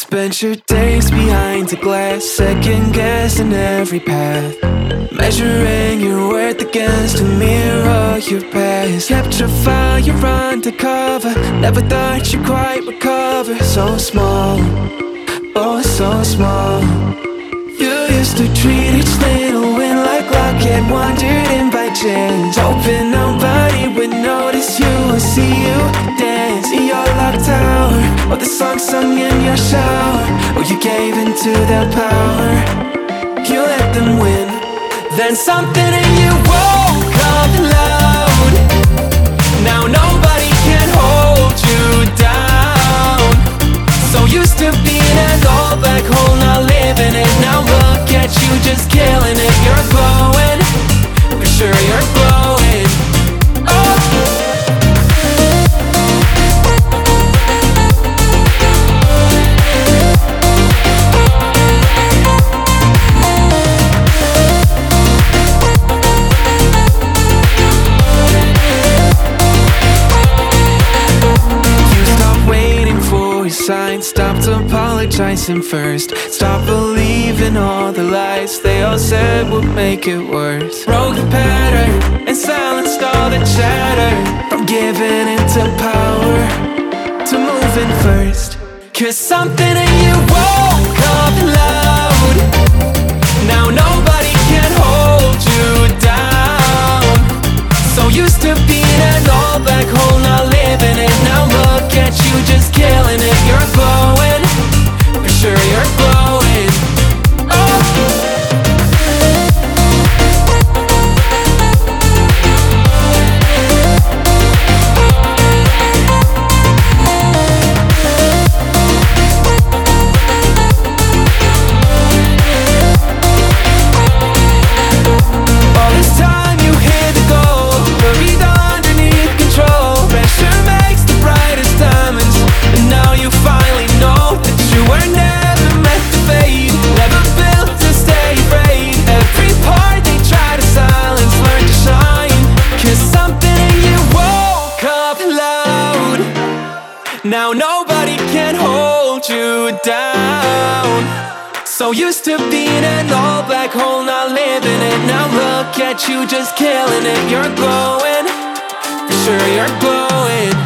Spent your days behind the glass, second guessing every path, measuring your worth against a mirror your past. Kept your fire undercover, never thought you'd quite recover. So small, oh so small. You used to treat each little win like luck, yet wandered in by chance, hoping nobody would notice you or see you dance in your locked tower, or the song sung in your shower. Oh, you gave into their power, you let them win. Then something in you woke up loud. Now nobody can hold you down. So used to being an old black hole, not living it. Now look at you, just killing it. You're glowing, for sure you're glowing. Stopped apologizing first, stopped believing all the lies they all said would make it worse. Broke the pattern and silenced all the chatter, from giving into power to moving first. Cause something in you woke up loud. Now nobody can hold you down. So used to being an old black hole, not living it. Now look at you, just killing it. You're glowing, for sure you're glowing. All this time you hit the goal, buried underneath control. Pressure makes the brightest diamonds, and now you finally know that you were never meant to fade, never built to stay afraid. Every part they try to silence, learn to shine. Cause something in you woke up loud. Now nobody can hold you down. So used to being an old black hole, not living it. Now look at you, just killing it. You're glowing, for sure you're glowing.